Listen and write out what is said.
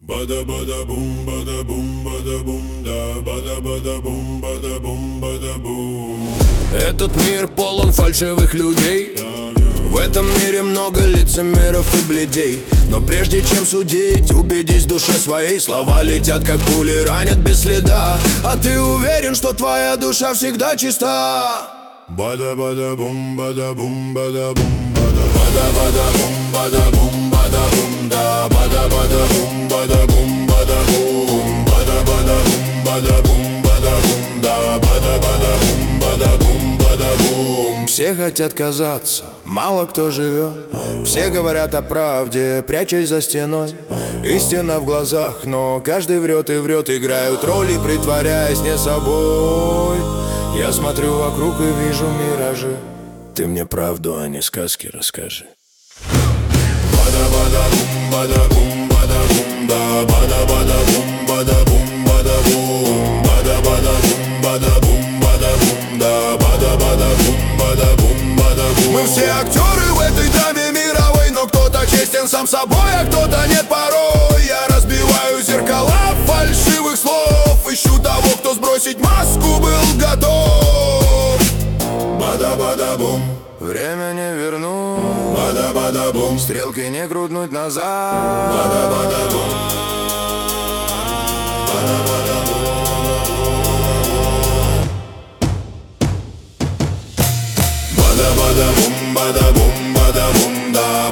бада бада бум, да, бада бум, бада бум. Этот мир полон фальшивых людей. В этом мире много лицемеров и бледей. Но прежде чем судить, убедись в душе своей. Слова летят как пули, ранят без следа. А ты уверен, что твоя душа всегда чиста? Бада бум, бада бум, бада бум, бада бум, бада бум, бада бум, да, бада бум, бада бум, бада бум, бада бум, бада бум, бада бум, да, бада бум, бада бум, бада бум. Все хотят казаться, мало кто живет. Все говорят о правде, прячась за стеной. Истина в глазах, но каждый врет и врет. Играют роли, притворяясь не собой. Я смотрю вокруг и вижу миражи. Ты мне правду, а не сказки расскажи. Бада бум, бада бум, бада бум, да, бада бум, бада бум, бада бум, бада бум, бада бум, бада бум, да, бада бум, бада бум, бада бум. Мы все актеры в этой драме мировой, но кто-то честен сам собой, а кто-то нет порой. Я разбиваю зеркала фальшивых слов, ищу того, кто сбросить маску был готов. Бада бум, время не вернуть, бада бум, стрелки не крутнуть назад. бада бум, бада бум. Бада бум, бада бум, бада бум, да,